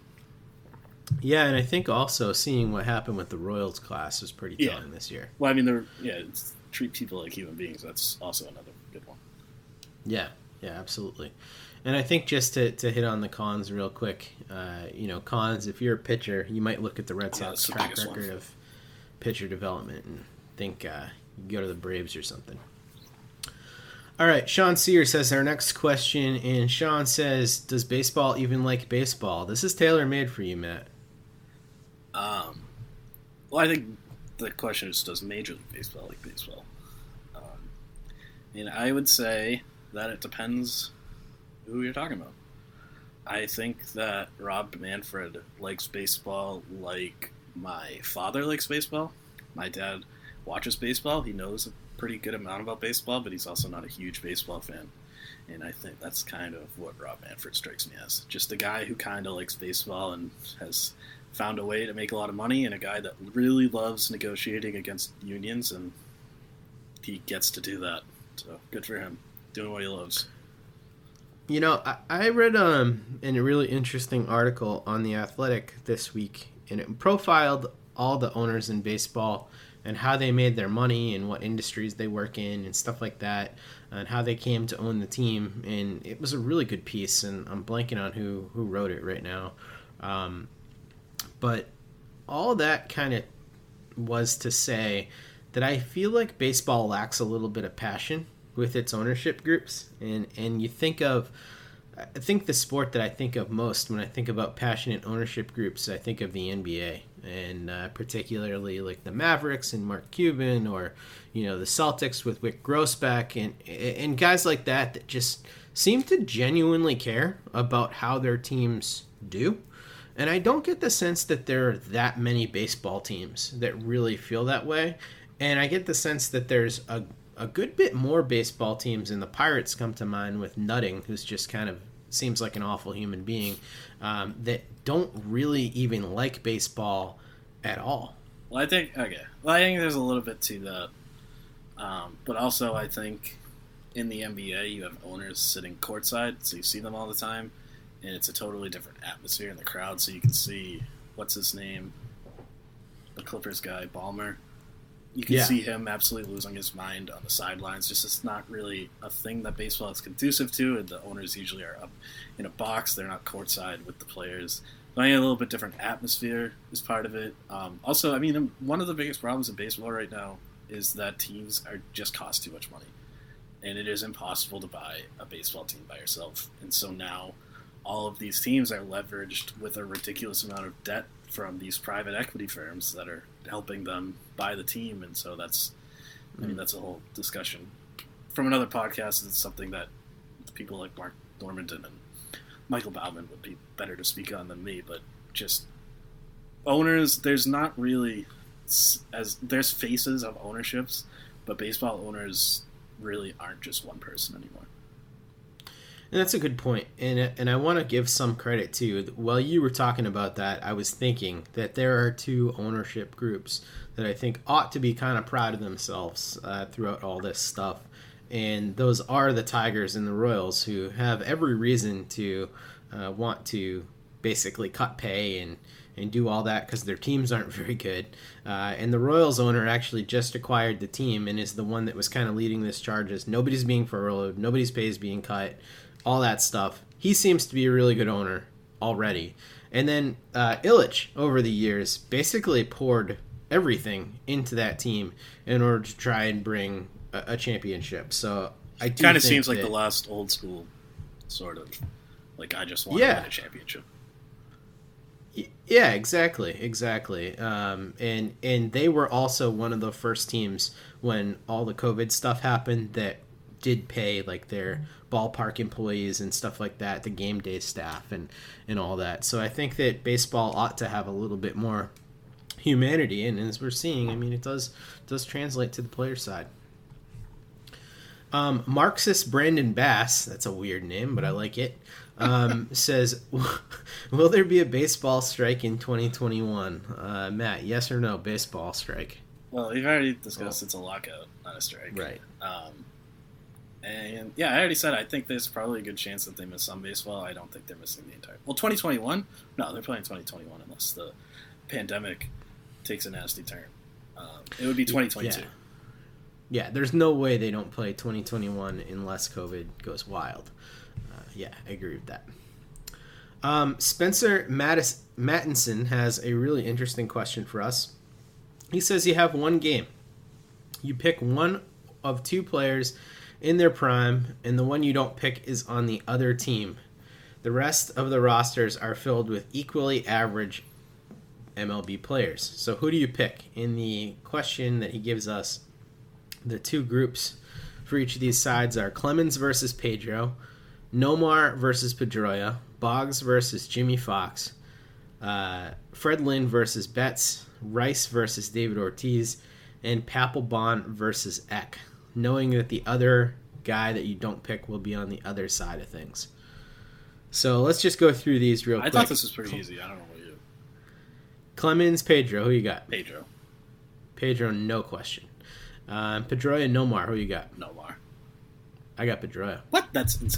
Yeah, and I think also seeing what happened with the Royals class was pretty Yeah. telling this year. Well, I mean, they're, yeah, it's, treat people like human beings. That's also another good one. Yeah, yeah, absolutely. And I think just to, to hit on the cons real quick, uh, you know, cons, if you're a pitcher, you might look at the Red Yeah, Sox that's the track biggest record one. of pitcher development and think uh, you go to the Braves or something. All right, Sean Sears says our next question, and Sean says, does baseball even like baseball? This is tailor-made for you, Matt. Um, well, I think the question is, does Major League Baseball like baseball? Um, and I would say that it depends who you're talking about. I think that Rob Manfred likes baseball like my father likes baseball. My dad watches baseball. He knows a pretty good amount about baseball, but he's also not a huge baseball fan. And I think that's kind of what Rob Manfred strikes me as. Just a guy who kind of likes baseball and has found a way to make a lot of money, and a guy that really loves negotiating against unions, and he gets to do that. So good for him, doing what he loves. You know, I, I read um, in a really interesting article on The Athletic this week, and it profiled all the owners in baseball and how they made their money and what industries they work in and stuff like that, and how they came to own the team. And it was a really good piece, and I'm blanking on who, who wrote it right now. Um, but all that kind of was to say that I feel like baseball lacks a little bit of passion with its ownership groups. And, and you think of, I think the sport that I think of most when I think about passionate ownership groups, I think of the N B A, and uh, particularly like the Mavericks and Mark Cuban, or, you know, the Celtics with Wyc Grousbeck, and, and guys like that that just seem to genuinely care about how their teams do. And I don't get the sense that there are that many baseball teams that really feel that way. And I get the sense that there's a, a good bit more baseball teams, and the Pirates come to mind with Nutting, who's just kind of seems like an awful human being, um, that don't really even like baseball at all. Well, I think, okay. Well, I think there's a little bit to that. Um, but also, I think in the N B A, you have owners sitting courtside, so you see them all the time. And it's a totally different atmosphere in the crowd, so you can see, what's his name, the Clippers guy, Ballmer. You can Yeah. see him absolutely losing his mind on the sidelines. Just it's not really a thing that baseball is conducive to, and the owners usually are up in a box. They're not courtside with the players. So I think a little bit different atmosphere is part of it. Um, also, I mean, one of the biggest problems in baseball right now is that teams are just cost too much money. And it is impossible to buy a baseball team by yourself. And so now all of these teams are leveraged with a ridiculous amount of debt from these private equity firms that are helping them buy the team. And so that's, I mean, that's a whole discussion from another podcast. It's something that people like Mark Normanton and Michael Bauman would be better to speak on than me, but just owners, there's not really, as there's faces of ownerships, but baseball owners really aren't just one person anymore. And that's a good point. And, and I want to give some credit too. While you were talking about that, I was thinking that there are two ownership groups that I think ought to be kind of proud of themselves uh, throughout all this stuff. And those are the Tigers and the Royals, who have every reason to uh, want to basically cut pay and, and do all that because their teams aren't very good. Uh, and the Royals owner actually just acquired the team and is the one that was kind of leading this charge as nobody's being furloughed, nobody's pay is being cut, all that stuff. He seems to be a really good owner already. And then uh, Ilitch, over the years, basically poured everything into that team in order to try and bring a, a championship. So I do kind of think seems like that, the last old school sort of, like, I just want Yeah. to win a championship. Yeah, exactly, exactly. Um, and and they were also one of the first teams when all the COVID stuff happened that did pay like their ballpark employees and stuff like that, the game day staff and, and all that. So I think that baseball ought to have a little bit more humanity, and as we're seeing, I mean, it does does translate to the player side. Um, Marxist Brandon Bass, that's a weird name, but I like it, um, says, will there be a baseball strike in twenty twenty-one? Uh, Matt, yes or no, baseball strike? Well, we've already discussed oh. it's a lockout, not a strike. Right. Um, and, yeah, I already said I think there's probably a good chance that they miss some baseball. I don't think they're missing the entire... Well, twenty twenty-one? No, they're playing twenty twenty-one unless the pandemic takes a nasty turn. Um, it would be twenty twenty-two. Yeah. Yeah, there's no way they don't play twenty twenty-one unless COVID goes wild. Uh, yeah, I agree with that. Um, Spencer Mattis- Mattinson has a really interesting question for us. He says you have one game. You pick one of two players in their prime, and the one you don't pick is on the other team. The rest of the rosters are filled with equally average M L B players. So who do you pick? In the question that he gives us, the two groups for each of these sides are Clemens versus Pedro, Nomar versus Pedroia, Boggs versus Jimmy Fox, uh, Fred Lynn versus Betts, Rice versus David Ortiz, and Papelbon versus Eck, knowing that the other guy that you don't pick will be on the other side of things. So let's just go through these real I quick. I thought this was pretty easy. I don't know what you... Clemens, Pedro, who you got? Pedro. Pedro, no question. Um, Pedroia, Nomar, who you got? Nomar. I got Pedroia. What? That's insane.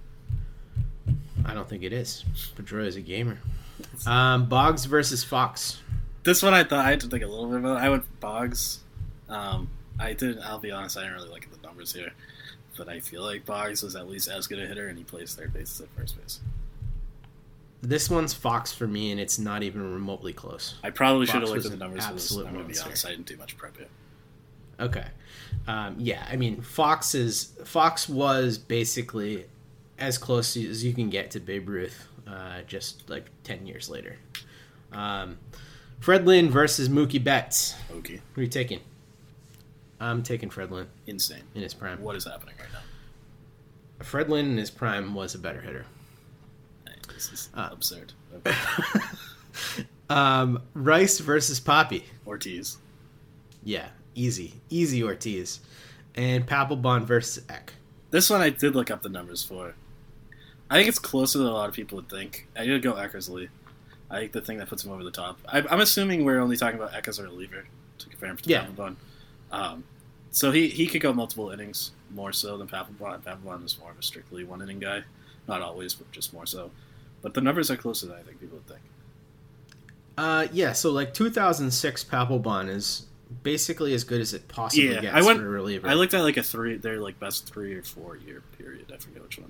I don't think it is. Pedroia is a gamer. Um, Boggs versus Fox. This one I thought I had to think a little bit about. I went Boggs. Um, I did. I'll be honest. I didn't really look at the numbers here, but I feel like Boggs was at least as good a hitter, and he plays third base at first base. This one's Fox for me, and it's not even remotely close. I probably Fox should have looked was at the an numbers. absolute I'm going to be monster. honest. I didn't do much prep here. Okay. Um, yeah, I mean, Fox is Fox was basically as close as you can get to Babe Ruth, uh, just like ten years later. Um, Fred Lynn versus Mookie Betts. Okay. Who are you taking? I'm taking Fred Lynn. Insane. In his prime. What is happening right now? Fred Lynn in his prime was a better hitter. This is uh, absurd. Okay. um, Rice versus Poppy. Ortiz. Yeah, easy. Easy Ortiz. And Papelbon versus Eck. This one I did look up the numbers for. I think it's closer than a lot of people would think. I did go Eckersley. I think the thing that puts him over the top. I, I'm assuming we're only talking about Eck as a reliever to compare him to yeah. Papelbon. Um, so he, he could go multiple innings more so than Papelbon. Papelbon is more of a strictly one inning guy. Not always, but just more so. But the numbers are closer than I think people would think. Uh, yeah, so like two thousand six Papelbon is basically as good as it possibly yeah, gets I went, for a reliever. I looked at like a three, their like best three or four year period. I forget which one.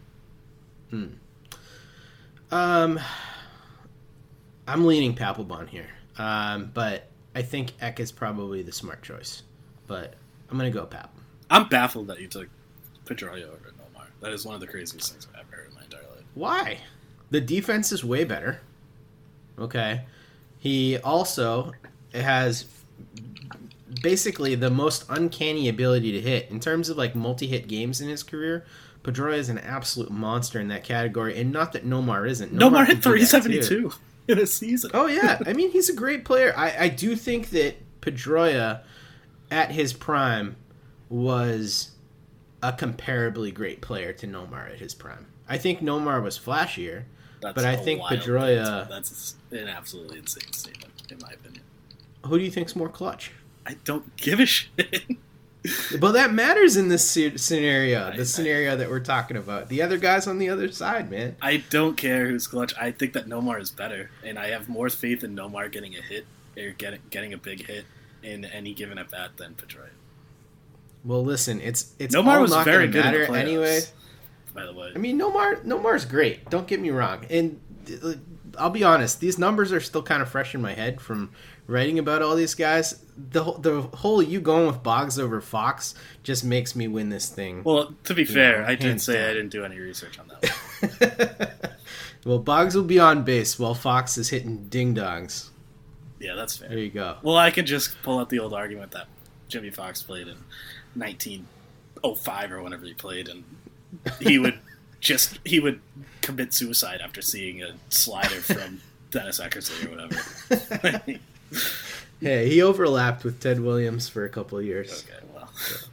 Hmm. Um, I'm leaning Papelbon here, um, but I think Eck is probably the smart choice. But I'm gonna go Pap. I'm baffled that you took Pedroia over Nomar. That is one of the craziest things I've ever heard in my entire life. Why? The defense is way better. Okay. He also has basically the most uncanny ability to hit. In terms of like multi-hit games in his career, Pedroia is an absolute monster in that category. And not that Nomar isn't. Nomar, Nomar hit three seventy-two in a season. Oh, yeah. I mean, he's a great player. I, I do think that Pedroia, at his prime, was a comparably great player to Nomar at his prime. I think Nomar was flashier. That's but I think wild Pedroia... thing. That's an absolutely insane statement, in my opinion. Who do you think's more clutch? I don't give a shit. Well, that matters in this scenario, I, the scenario I, that we're talking about. The other guy's on the other side, man. I don't care who's clutch. I think that Nomar is better, and I have more faith in Nomar getting a hit, or getting, getting a big hit in any given at bat than Pedroia. Well, listen, it's it's Nomar all was not very gonna good matter in the playoffs, anyway. By the way, I mean, Nomar Nomar's great. Don't get me wrong, and I'll be honest, these numbers are still kind of fresh in my head from writing about all these guys. The the whole you going with Boggs over Fox just makes me win this thing. Well, to be fair, know, I did say down. I didn't do any research on that one. Well, Boggs will be on base while Fox is hitting ding-dongs. Yeah, that's fair. There you go. Well, I could just pull out the old argument that Jimmy Fox played in nineteen oh five or whenever he played, and he would just he would commit suicide after seeing a slider from Dennis Eckersley or whatever. Hey, he overlapped with Ted Williams for a couple of years. Okay, well,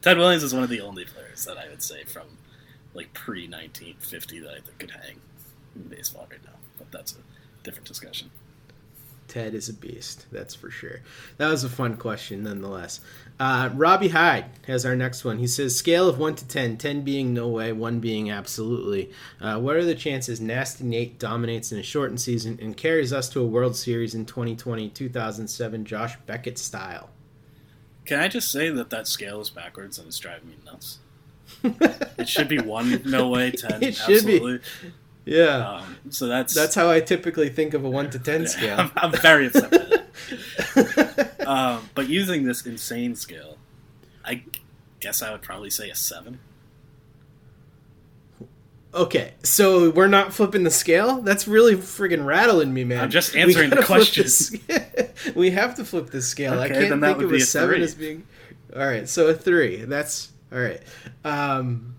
Ted Williams is one of the only players that I would say from like pre nineteen fifty that I think could hang in baseball right now. But that's a different discussion. Ted is a beast, that's for sure. That was a fun question, nonetheless. Uh, Robbie Hyde has our next one. He says, scale of one to ten, ten being no way, one being absolutely. Uh, what are the chances Nasty Nate dominates in a shortened season and carries us to a World Series in twenty twenty, two thousand seven, Josh Beckett style? Can I just say that that scale is backwards and it's driving me nuts? It should be one no way, ten It should absolutely. be. Yeah. Um, so that's That's how I typically think of a one to ten scale. I'm, I'm very upset by that. um, but using this insane scale, I guess I would probably say a seven. Okay, so we're not flipping the scale? That's really friggin' rattling me, man. I'm just answering the question. We have to flip the scale. Okay, I can't then that think would of be a a seven three. as being... All right, so a three. That's... All right. Um,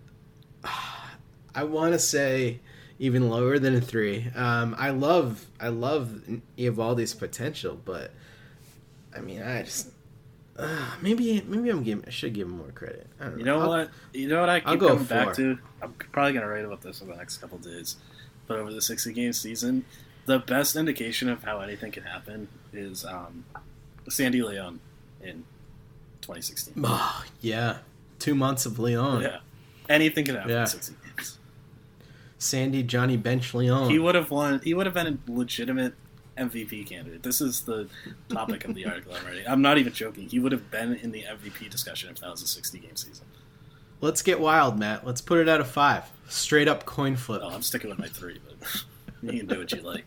I want to say even lower than a three. Um, I love I love Eovaldi's potential, but I mean, I just... Uh, maybe maybe I'm giving I should give him more credit. I don't know. You know I'll- what? You know what I I'll keep go coming four. back to? I'm probably going to write about this in the next couple days. But over the sixty-game season, the best indication of how anything can happen is um, Sandy Leon in twenty sixteen. Oh, yeah. Two months of Leon. Yeah. Anything can happen Yeah. in sixty games. Sandy Johnny Bench Leon. He would have won. He would have been a legitimate M V P candidate. This is the topic of the article I'm writing. I'm not even joking. He would have been in the M V P discussion if that was a sixty-game season. Let's get wild, Matt. Let's put it at a five. Straight up coin flip. Oh, I'm sticking with my three, but you can do what you like.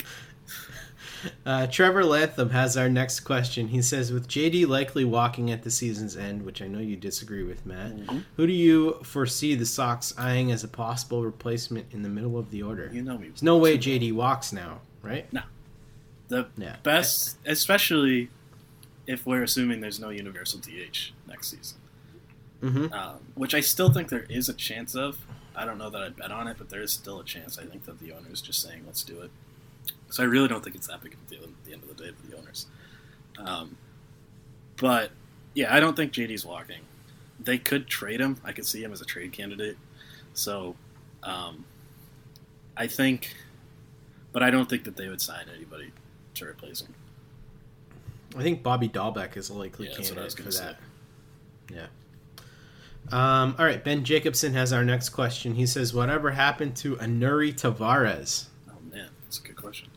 Uh, Trevor Latham has our next question. He says, with J D likely walking at the season's end, which I know you disagree with, Matt, Mm-hmm. who do you foresee the Sox eyeing as a possible replacement in the middle of the order? You know me. There's no way J D walks now, right? No. The Yeah. best, especially if we're assuming there's no universal D H next season, Mm-hmm. um, which I still think there is a chance of. I don't know that I'd bet on it, but there is still a chance. I think that the owner is just saying, let's do it. So I really don't think it's that big of a deal at the end of the day for the owners. Um, but, yeah, I don't think J D's walking. They could trade him. I could see him as a trade candidate. So, um, I think... But I don't think that they would sign anybody to replace him. I think Bobby Dahlbeck is a likely Yeah, that's what I was candidate for gonna that. Yeah. Um, all right, Ben Jacobson has our next question. He says, whatever happened to Anuri Tavares? Oh, man, that's a good question.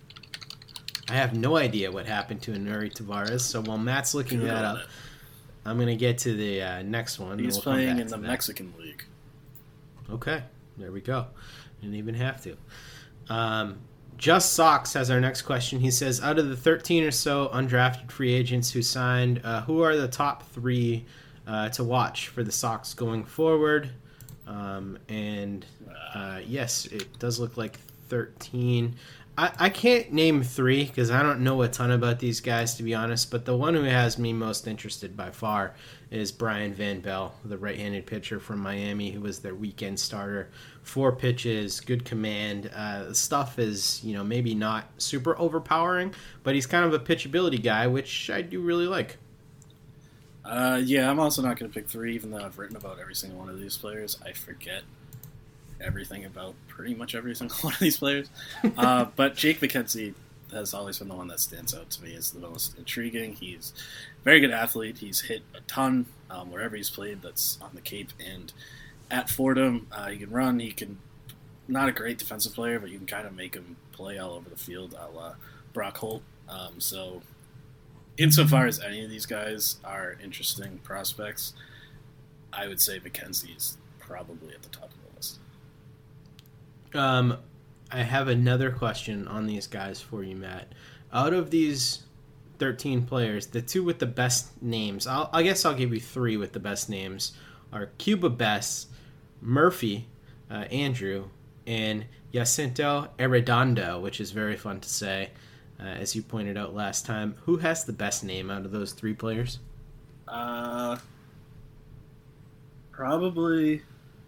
I have no idea what happened to Anuri Tavares, so while Matt's looking Good that on up, it. I'm going to get to the uh, next one. and He's we'll come playing back in to the that. Mexican League. Okay, there we go. Didn't even have to. Um, Just Sox has our next question. He says, out of the thirteen or so undrafted free agents who signed, uh, who are the top three uh, to watch for the Sox going forward? Um, and uh, yes, it does look like thirteen. I, I can't name three because I don't know a ton about these guys, to be honest, but the one who has me most interested by far is Brian Van Bell, the right-handed pitcher from Miami who was their weekend starter. Four pitches, good command. Uh, the stuff is, you know, maybe not super overpowering, but he's kind of a pitchability guy, which I do really like. Uh, yeah, I'm also not going to pick three, even though I've written about every single one of these players. I forget everything about pretty much every single one of these players. Uh, but Jake McKenzie has always been the one that stands out to me as the most intriguing. He's a very good athlete. He's hit a ton um, wherever he's played. That's on the Cape and at Fordham. Uh, he can run. He can not a great defensive player, but you can kind of make him play all over the field, a la Brock Holt. Um, so, insofar as any of these guys are interesting prospects, I would say McKenzie's probably at the top of the list. Um, I have another question on these guys for you, Matt. Out of these thirteen players, the two with the best names, I'll, I guess I'll give you three with the best names, are Cuba Bess, Murphy, uh, Andrew, and Jacinto Arredondo, which is very fun to say, uh, as you pointed out last time. Who has the best name out of those three players? Uh, probably.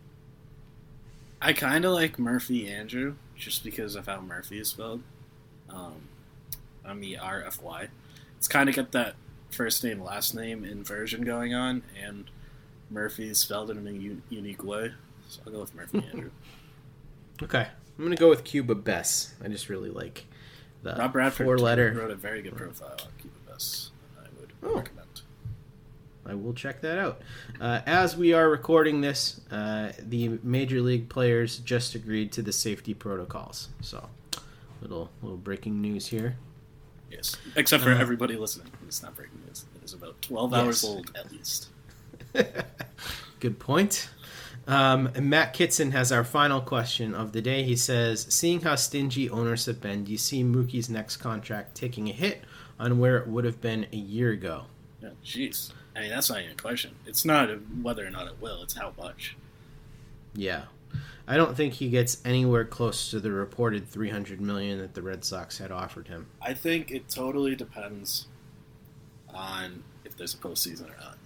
I kind of like Murphy Andrew just because of how Murphy is spelled. Um, M E R F Y. It's kind of got that first name last name inversion going on, and Murphy is spelled in a u- unique way, so I'll go with Murphy Andrew. Okay, I'm gonna go with Cuba Bess. I just really like the Rob Bradford four-letter. wrote a very good profile on Cuba Bess. I would Oh. recommend. I will check that out. Uh, as we are recording this, uh, the major league players just agreed to the safety protocols. So, little little breaking news here. Yes, except for Uh, everybody listening. It's not breaking news. It is about twelve Yes. hours old at least. Good point. Um, and Matt Kitson has our final question of the day. He says, seeing how stingy owners have been, do you see Mookie's next contract taking a hit on where it would have been a year ago? Yeah, jeez. I mean, that's not even a question. It's not whether or not it will. It's how much. Yeah. I don't think he gets anywhere close to the reported three hundred million dollars that the Red Sox had offered him. I think it totally depends on if there's a postseason or not.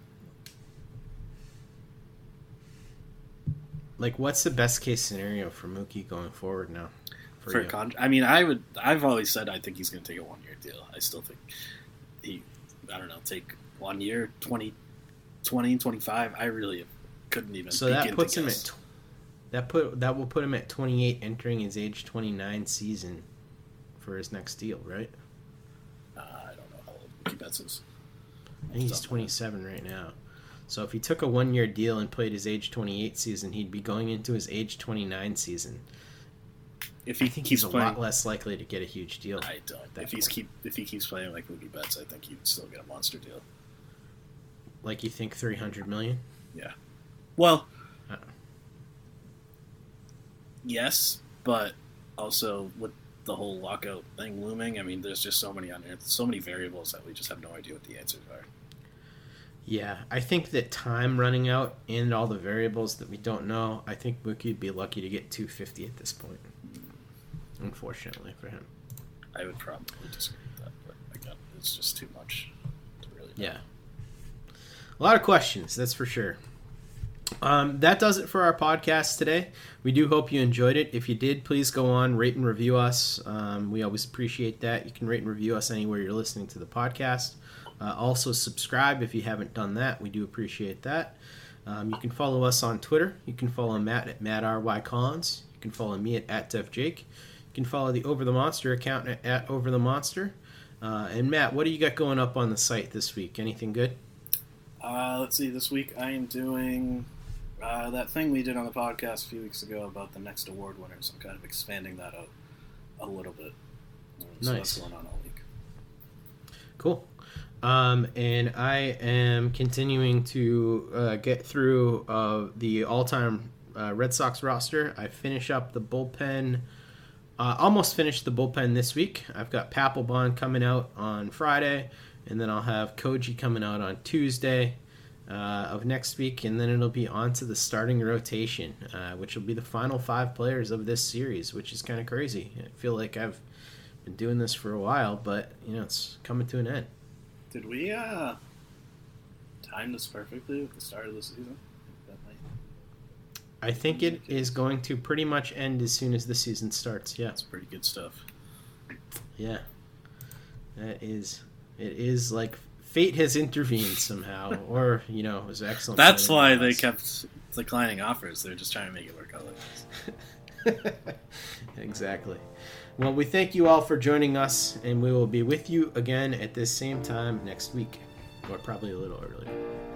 Like, what's the best case scenario for Mookie going forward now? For, For a you? con- I mean, I would. I've always said I think he's going to take a one year deal. I still think he. I don't know. Take one year, twenty, twenty, twenty-five. I really couldn't even. So that begin puts to him guess. at tw- that put that will put him at twenty-eight, entering his age twenty-nine season for his next deal, right? Uh, I don't know how old Mookie Betts is. I think he's twenty-seven right now. So if he took a one-year deal and played his age twenty-eight season, he'd be going into his age twenty-nine season. If he I think keeps he's a playing, lot less likely to get a huge deal. I don't. at that If he's point. keep if he keeps playing like Mookie Betts, I think he would still get a monster deal. Like, you think three hundred million? Yeah. Well, Uh, yes, but also with the whole lockout thing looming, I mean, there's just so many on there, so many variables that we just have no idea what the answers are. Yeah, I think that time running out and all the variables that we don't know, I think Mookie would be lucky to get two fifty at this point. Unfortunately for him. I would probably disagree with that, but again, it's just too much to really know. Yeah. A lot of questions, that's for sure. Um, that does it for our podcast today. We do hope you enjoyed it. If you did, please go on, rate and review us. Um, we always appreciate that. You can rate and review us anywhere you're listening to the podcast. Uh, also, subscribe if you haven't done that. We do appreciate that. Um, you can follow us on Twitter. You can follow Matt at Matt R Y Collins. You can follow me at, at Def Jake. You can follow the Over the Monster account at, at Over the Monster. Uh, and Matt, what do you got going up on the site this week? Anything good? Uh, let's see, this week I am doing uh, that thing we did on the podcast a few weeks ago about the next award winners. I'm kind of expanding that out a little bit. Um, so Nice. that's going on all week. Cool. Um, and I am continuing to uh, get through uh, the all-time uh, Red Sox roster. I finish up the bullpen. Uh, almost finished the bullpen this week. I've got Papelbon coming out on Friday, and then I'll have Koji coming out on Tuesday uh, of next week, and then it'll be on to the starting rotation, uh, which will be the final five players of this series, which is kind of crazy. I feel like I've been doing this for a while, but you know it's coming to an end. Did we uh, time this perfectly with the start of the season? That might, I think it is going to pretty much end as soon as the season starts. Yeah, that's pretty good stuff. yeah, that is. It is like fate has intervened somehow, or you know, it was excellent. That's planning why by they us. kept declining offers. They're just trying to make it work out like this. Exactly. Well, we thank you all for joining us, and we will be with you again at this same time next week, or probably a little earlier.